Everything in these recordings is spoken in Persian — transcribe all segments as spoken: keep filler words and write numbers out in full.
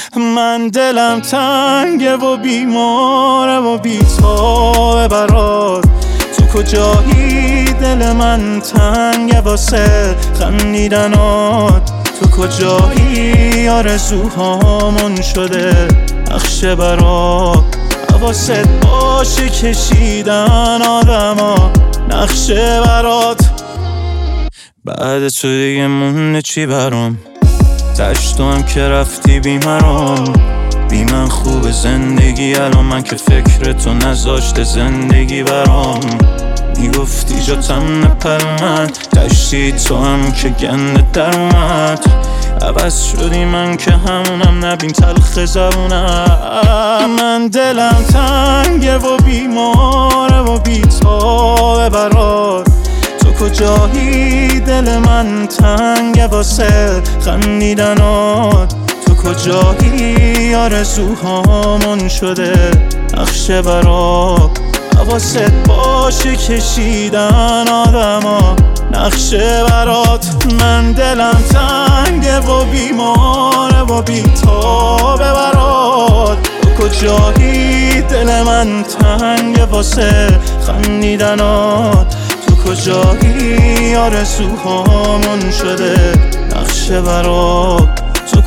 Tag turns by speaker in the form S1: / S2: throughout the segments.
S1: من دلم تنگه و بیماره و بی‌تابه برات. تو کجایی دل من تنگه واسه خندیدنات. تو کجایی آرزوهامون شده نقشه برات. حواست باشه کشیدن آدما نقشه برات. بعد تو دیگه مونده چی برام؟ دشت تو هم که رفتی بیمرام. بی من خوب زندگی الان من که فکر تو نذاشته زندگی برام. میگفتی جاتم نپر من دشتی تو هم که گنده در اومد. عوض شدی من که همونم نبین تلخ زبونم. من دلم تنگه و بیماره و بی‌تابه برات. تو کجایی دل من تنگه واسه خندیدنات. تو کجایی آرزوهامون شده نقشه برات. حواست باشه کشیدن آدما نقشه برات. من دلم تنگه و بیماره و بی‌تابه برات. تو کجایی دل من تنگه واسه خندیدنات. تو کجایی آرزوهامون شده نقشه برات. تو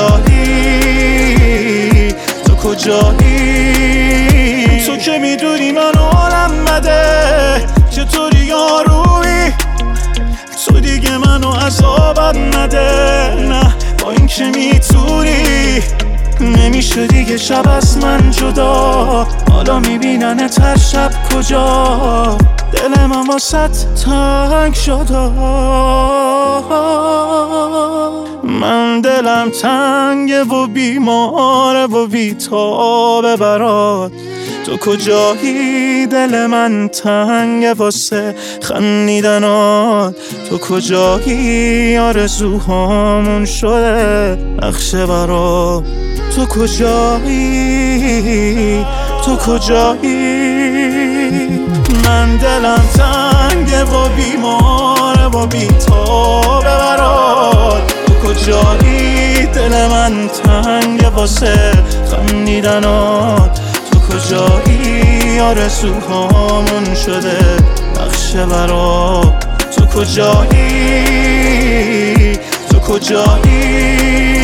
S1: کجایی تو کجایی تو که میدونی من حالم بده چطوری یارویی. تو دیگه منو عذابت نده نه با این که میتونی. نمیشه دیگه شب از من جدا. حالا میبینن تر شب کجا. دل من واسط تنگ شده. من دلم تنگه و بیماره و بی‌تابه برات. تو کجایی دل من تنگه واسه خندیدنات. تو کجایی آرزوهامون شده نقشه برات. تو کجایی تو کجایی من دلم تنگه و بیماره و بی‌تابه برات. تو کجایی دل من تنگه واسه خندیدنات. تو کجایی آرزوهامون شده نقشه برات. تو کجایی تو کجایی